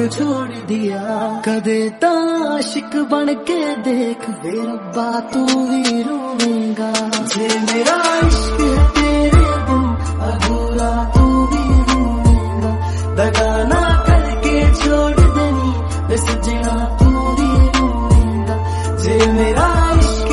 छोड़ दिया। कदे ताशिक बन के देख वे रब्बा तू भी रोवेगा। जे मेरा इश्क है तेरे बिन अधूरा तू भी रोवेगा। दगा ना करके छोड़ देनी वे सजना तू भी रोवेगा। जे मेरा